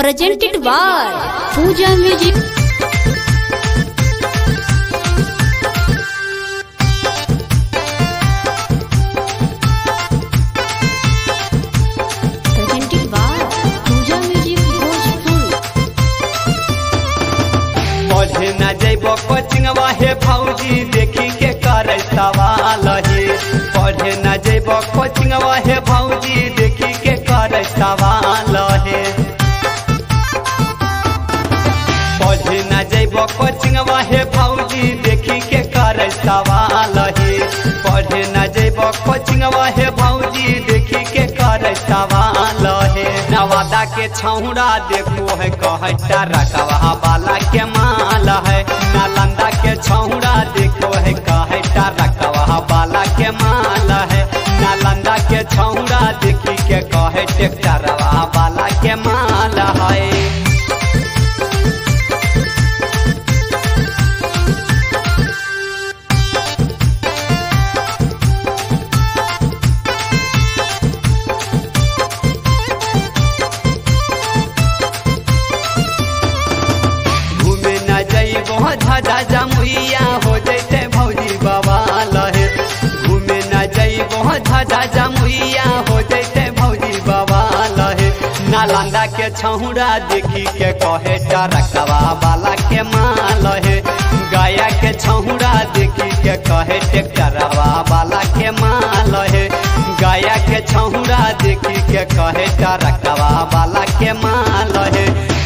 presented by Pooja Music. Presented by Pooja Music Bhojpur. पढ़े न जैबो कोचिंगवा हे भौजी देखी के करे सवाल हे। पढ़े न जैबो कोचिंगवा हे भौजी देखी के करे सवाल हे। पढ़े न जैबो कोचिंगवा हे भौजी देखी के करे सवाल हे। पढ़े न जैबो कोचिंगवा हे भौजी देखी के करे सवाल हे। नवादा के छौड़ा देखो है कहटा रकवा वाला के माल है। नालंदा के छौड़ा देखो है कहटा रकवा वाला के माल है। नालंदा के छौड़ा देखी के कहे ट्रैक्टरवा वाला के माल है। झाझा जमुइया हो जैते भौजी बवाल है। घूमे न जइबो झाझा जमुइया हो जैते भौजी बवाल है। नालंदा के छौड़ा देखी के कहे रकवा वाला के माल है। गया के छौड़ा देखी के कहे ट्रैक्टरवा वाला के माल है। गया के छौड़ा देखी के कहे रकवा वाला के माल है।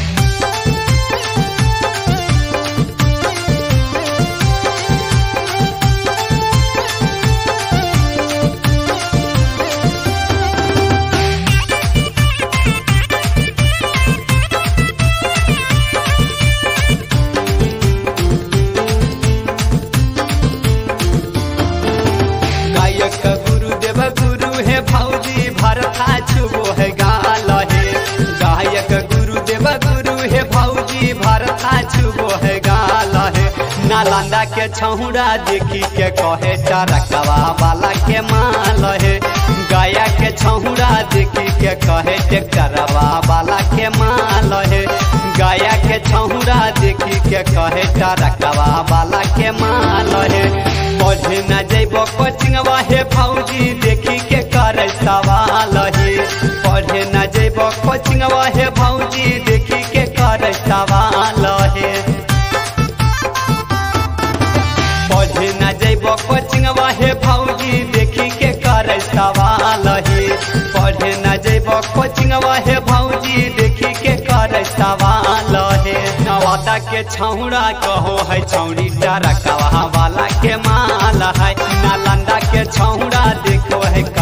गुरुदेव गुरु है भौजी भरथा छुबो है गाल है। गायक गुरुदेव गुरु है भौजी भरथा छुबो है गाल है। नालंदा के छौड़ा देखी के कहे रकवा वाला के माल है। गया के छौड़ा देखी के कहे ट्रैक्टरवा वाला के माल है। गया के छौड़ा देखी के कहे रकवा वाला के माल है। पढ़े न जइबो कोचिंगवा हे भौजी देखी के करे सवाल हे। पढ़े न जइबो कोचिंगवा हे भौजी देखी के करे सवाल हे। पढ़े न जइबो कोचिंगवा हे भौजी देखी के करे सवाल हे। पढ़े न जइबो कोचिंगवा हे भौजी देखी के करे सवाल हे। नवादा के छौड़ा कहो है छौड़ी रकवा वाला के माल है। नालंदा के छौड़ा देखो है